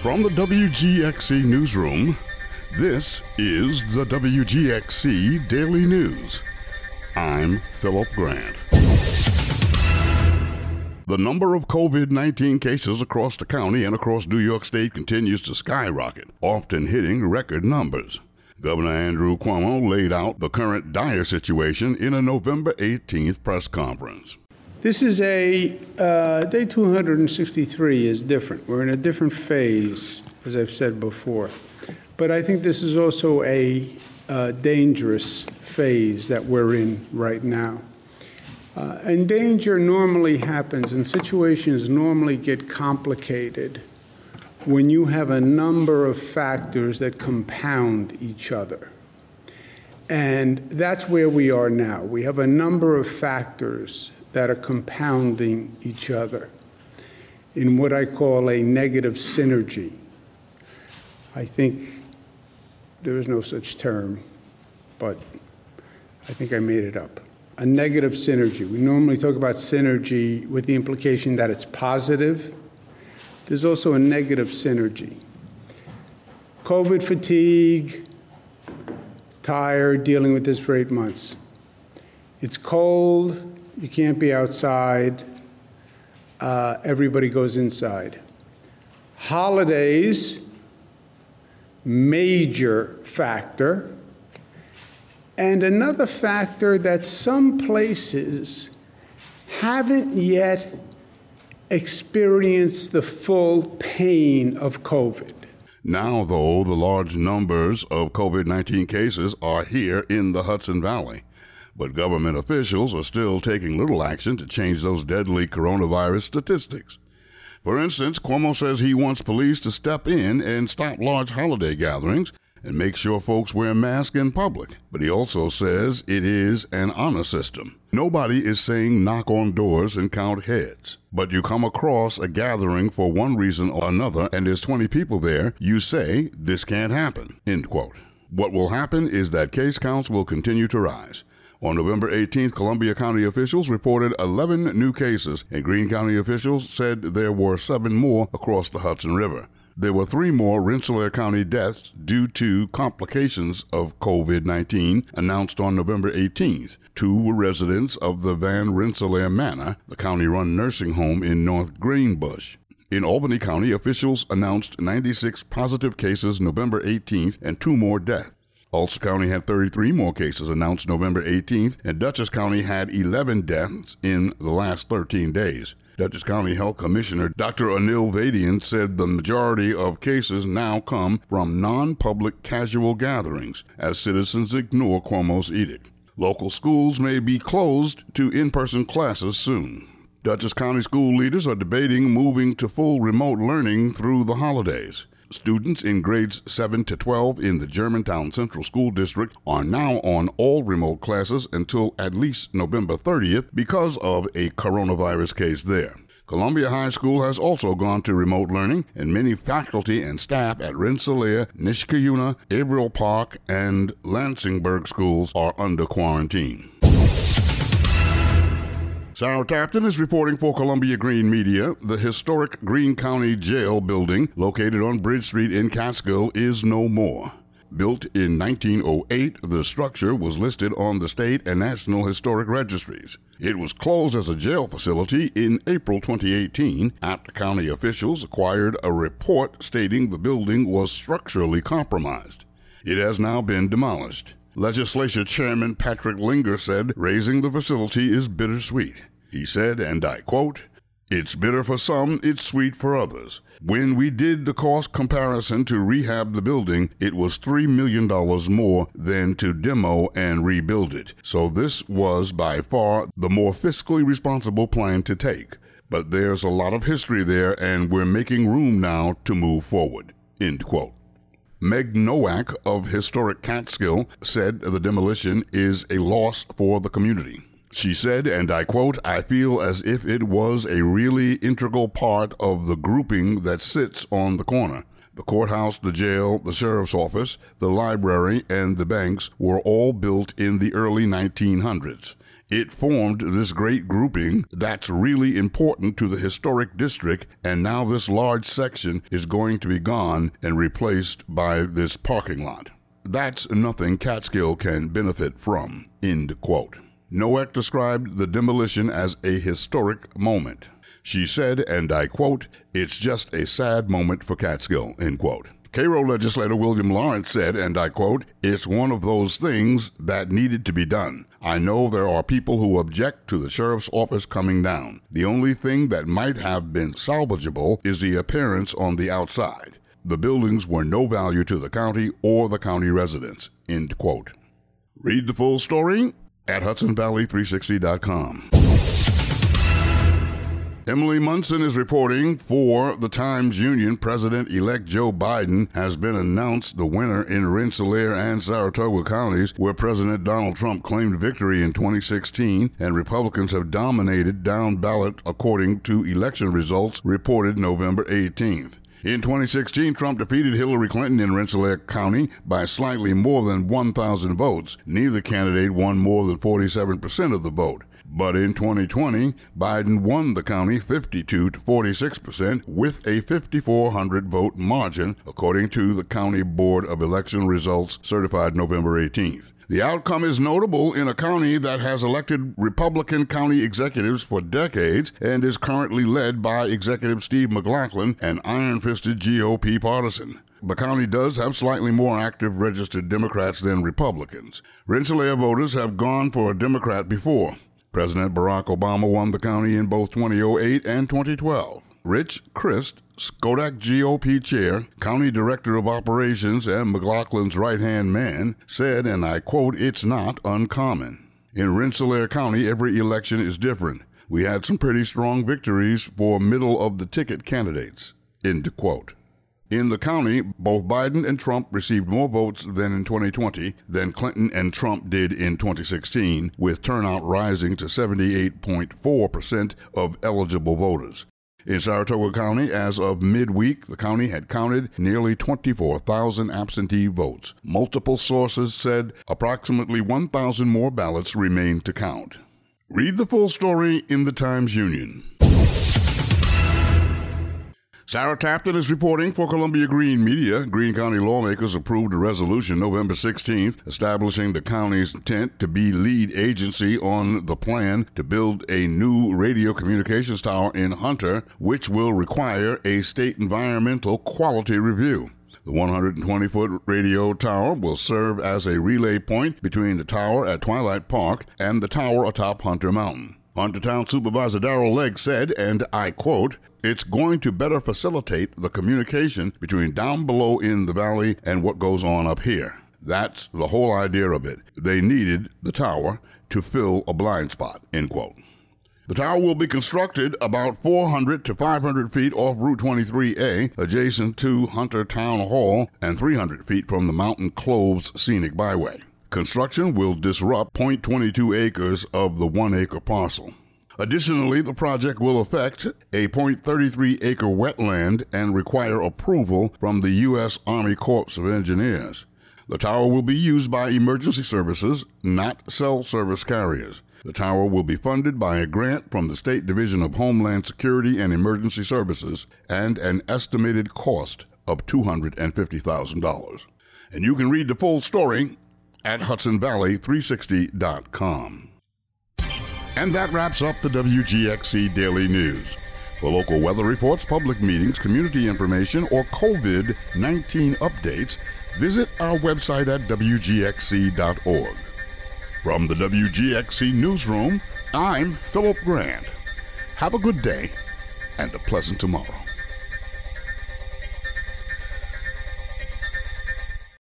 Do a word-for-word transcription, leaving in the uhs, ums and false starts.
From the W G X C newsroom, this is the W G X C Daily News. I'm Philip Grant. The number of COVID nineteen cases across the county and across New York State continues to skyrocket, often hitting record numbers. Governor Andrew Cuomo laid out the current dire situation in a November eighteenth press conference. This is a, uh, day two hundred sixty-three is different. We're in a different phase, as I've said before. But I think this is also a uh, dangerous phase that we're in right now. Uh, and danger normally happens, and situations normally get complicated when you have a number of factors that compound each other. And that's where we are now. We have a number of factors that are compounding each other in what I call a negative synergy. I think there is no such term, but I think I made it up. A negative synergy. We normally talk about synergy with the implication that it's positive. There's also a negative synergy. COVID fatigue, tired, dealing with this for eight months. It's cold. You can't be outside. Uh, everybody goes inside. Holidays, major factor. And another factor that some places haven't yet experienced the full pain of COVID. Now, though, the large numbers of COVID nineteen cases are here in the Hudson Valley. But government officials are still taking little action to change those deadly coronavirus statistics. For instance, Cuomo says he wants police to step in and stop large holiday gatherings and make sure folks wear masks in public. But he also says it is an honor system. Nobody is saying knock on doors and count heads. But you come across a gathering for one reason or another and there's twenty people there, you say this can't happen, end quote. What will happen is that case counts will continue to rise. On November eighteenth, Columbia County officials reported eleven new cases, and Greene County officials said there were seven more across the Hudson River. There were three more Rensselaer County deaths due to complications of COVID nineteen announced on November eighteenth. Two were residents of the Van Rensselaer Manor, the county-run nursing home in North Greenbush. In Albany County, officials announced ninety-six positive cases November eighteenth and two more deaths. Ulster County had thirty-three more cases announced November eighteenth, and Dutchess County had eleven deaths in the last thirteen days. Dutchess County Health Commissioner Doctor Anil Vadian said the majority of cases now come from non-public casual gatherings as citizens ignore Cuomo's edict. Local schools may be closed to in-person classes soon. Dutchess County school leaders are debating moving to full remote learning through the holidays. Students in grades seven to twelve in the Germantown Central School District are now on all remote classes until at least November thirtieth because of a coronavirus case there. Columbia High School has also gone to remote learning, and many faculty and staff at Rensselaer, Nishkayuna, Averill Park, and Lansingburg schools are under quarantine. Sarah Tapton is reporting for Columbia Green Media. The historic Greene County Jail building, located on Bridge Street in Catskill, is no more. Built in nineteen oh eight, the structure was listed on the state and national historic registries. It was closed as a jail facility in April twenty eighteen after county officials acquired a report stating the building was structurally compromised. It has now been demolished. Legislature Chairman Patrick Linger said raising the facility is bittersweet. He said, and I quote, "It's bitter for some, it's sweet for others. When we did the cost comparison to rehab the building, it was three million dollars more than to demo and rebuild it. So this was by far the more fiscally responsible plan to take. But there's a lot of history there, and we're making room now to move forward," end quote. Meg Nowak of Historic Catskill said the demolition is a loss for the community. She said, and I quote, "I feel as if it was a really integral part of the grouping that sits on the corner. The courthouse, the jail, the sheriff's office, the library, and the banks were all built in the early nineteen hundreds. It formed this great grouping that's really important to the historic district, and now this large section is going to be gone and replaced by this parking lot. That's nothing Catskill can benefit from, end quote. Nowak described the demolition as a historic moment. She said, and I quote, "It's just a sad moment for Catskill," end quote. Cairo legislator William Lawrence said, and I quote, "It's one of those things that needed to be done. I know there are people who object to the sheriff's office coming down. The only thing that might have been salvageable is the appearance on the outside. The buildings were no value to the county or the county residents," end quote. Read the full story at Hudson Valley three sixty dot com. Emily Munson is reporting for the Times-Union. President-elect Joe Biden has been announced the winner in Rensselaer and Saratoga counties, where President Donald Trump claimed victory in twenty sixteen, and Republicans have dominated down ballot according to election results reported November eighteenth. In twenty sixteen, Trump defeated Hillary Clinton in Rensselaer County by slightly more than one thousand votes. Neither candidate won more than forty-seven percent of the vote. But in twenty twenty, Biden won the county fifty-two to forty-six percent with a five thousand four hundred vote margin, according to the County Board of Election Results certified November eighteenth. The outcome is notable in a county that has elected Republican county executives for decades and is currently led by Executive Steve McLaughlin, an iron-fisted G O P partisan. The county does have slightly more active registered Democrats than Republicans. Rensselaer voters have gone for a Democrat before. President Barack Obama won the county in both twenty oh eight and twenty twelve. Rich Christ, Skodak G O P chair, county director of operations, and McLaughlin's right-hand man, said, and I quote, "It's not uncommon. In Rensselaer County, every election is different. We had some pretty strong victories for middle-of-the-ticket candidates," end quote. In the county, both Biden and Trump received more votes than in twenty twenty than Clinton and Trump did in twenty sixteen, with turnout rising to seventy-eight point four percent of eligible voters. In Saratoga County, as of midweek, the county had counted nearly twenty-four thousand absentee votes. Multiple sources said approximately one thousand more ballots remain to count. Read the full story in the Times-Union. Sarah Tapton is reporting for Columbia Green Media. Greene County lawmakers approved a resolution November sixteenth establishing the county's intent to be lead agency on the plan to build a new radio communications tower in Hunter, which will require a state environmental quality review. The one hundred twenty foot radio tower will serve as a relay point between the tower at Twilight Park and the tower atop Hunter Mountain. Hunter Town Supervisor Darrell Legg said, and I quote, "It's going to better facilitate the communication between down below in the valley and what goes on up here." That's the whole idea of it. They needed the tower to fill a blind spot, end quote. The tower will be constructed about four hundred to five hundred feet off Route twenty-three A, adjacent to Hunter Town Hall, and three hundred feet from the Mountain Cloves Scenic Byway. Construction will disrupt zero point two two acres of the one-acre parcel. Additionally, the project will affect a zero point three three acre wetland and require approval from the U S Army Corps of Engineers. The tower will be used by emergency services, not cell service carriers. The tower will be funded by a grant from the State Division of Homeland Security and Emergency Services and an estimated cost of two hundred fifty thousand dollars. And you can read the full story at Hudson Valley three sixty dot com. And that wraps up the W G X C Daily News. For local weather reports, public meetings, community information, or COVID nineteen updates, visit our website at W G X C dot org. From the W G X C Newsroom, I'm Philip Grant. Have a good day and a pleasant tomorrow.